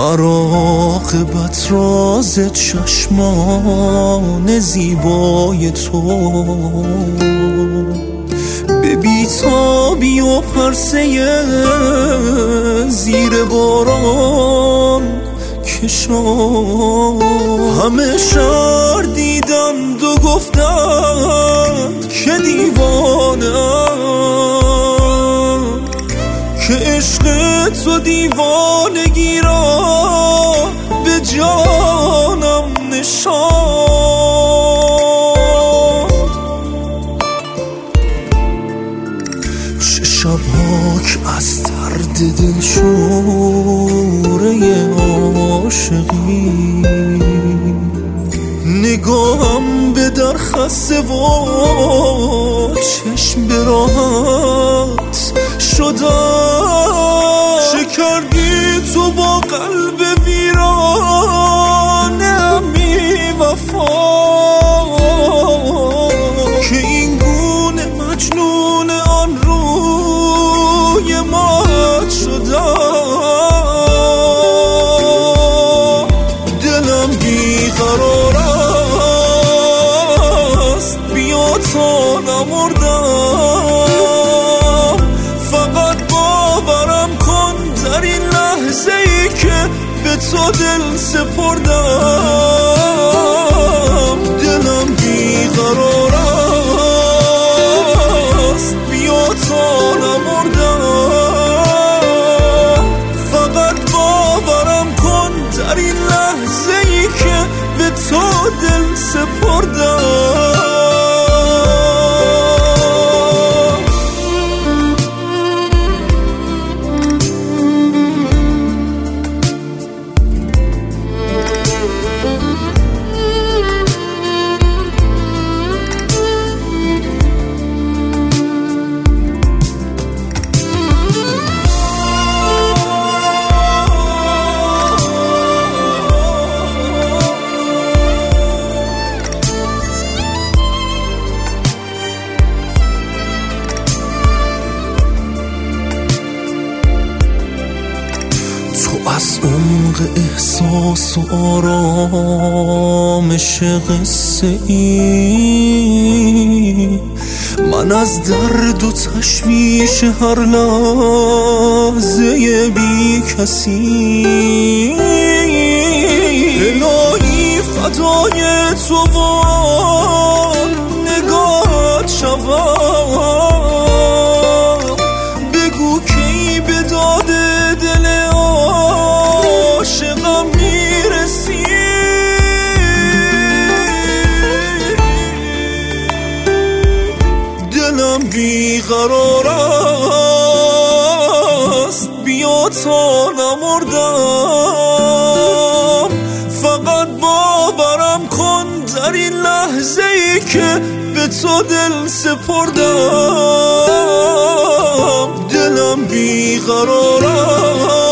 عاقبت راز چشمان زیبای تو، به بیتابی و پرسه زیر باران کشان. همه شهر دیدند و گفتند که دیوانه‌ام، که عشق تو دیوانگی را به جانم نشاند. چه شبها که از درد دلشوره عاشقی نگاهم به در خسته و چشم به راحت شدم. چه کردی تو با قلب ویرانم بی وفا، که این گونه مجنون آن روی مات شدم. دلم بیقرار است، بیا تا نمردم. فقط باورم کن در این لحظه ای که به تو دل سپردم. دلم بیقرار است، بیا تا نمردم. فقط باورم کن در این لحظه ای که به تو دل سپردم. از عمق احساس و آرامش قصه ای، من از درد و تشویش هر لحظه بی کسی. الهی فدای تو و نگاهت شوم. بگو کی به داد دل عاشقم میرسی. دلم بیقرار است، بیا تا نمردم. فقط باورم کن در این لحظه ای که به تو دل سپردم. دلم بیقرار است،